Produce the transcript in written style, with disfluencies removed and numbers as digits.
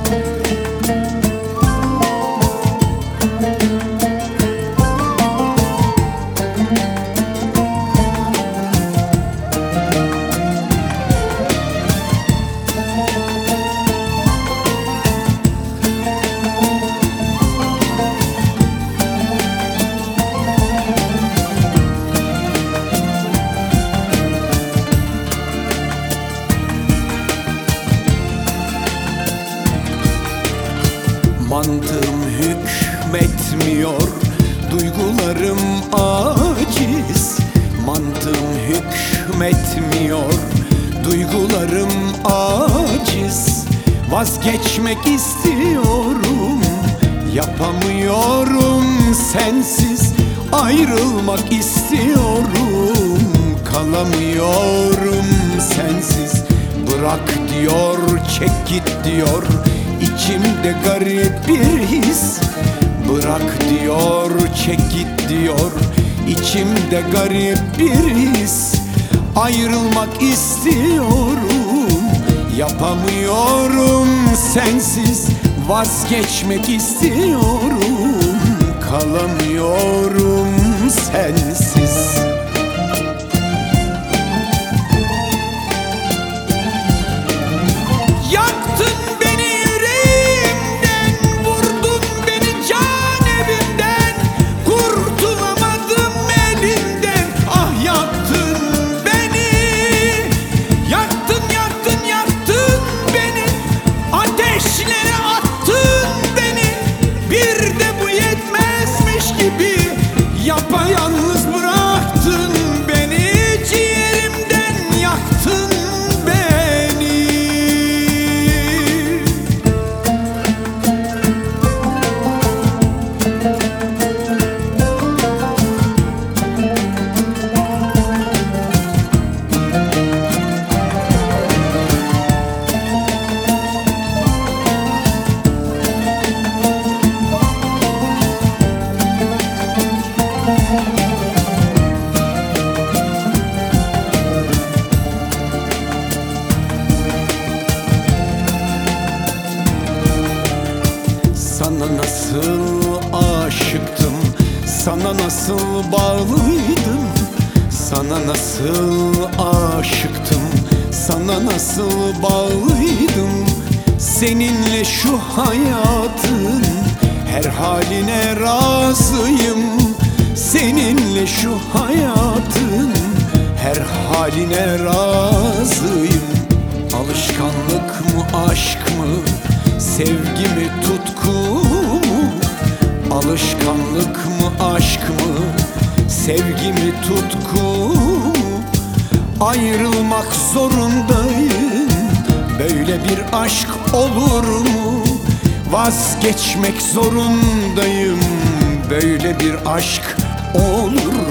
Mantığım hükmetmiyor, duygularım aciz. Mantığım hükmetmiyor, duygularım aciz. Vazgeçmek istiyorum, yapamıyorum sensiz. Ayrılmak istiyorum, kalamıyorum sensiz. Bırak diyor, çek git diyor, İçimde garip bir his. Bırak diyor, çek git diyor, İçimde garip bir his. Ayrılmak istiyorum, yapamıyorum sensiz. Vazgeçmek istiyorum, kalamıyorum sensiz. Yapayalnız bıraktın beni, ciğerimden yaktın beni. Sana nasıl aşıktım, sana nasıl bağlıydım. Sana nasıl aşıktım, sana nasıl bağlıydım. Seninle şu hayatın her haline razıyım. Seninle şu hayatın her haline razıyım. Alışkanlık mı, aşk mı, sevgi mi, tutku mu? Alışkanlık mı, aşk mı, sevgi mi, tutku mu? Ayrılmak zorundayım, böyle bir aşk olur mu? Vazgeçmek zorundayım, böyle bir aşk olur mu?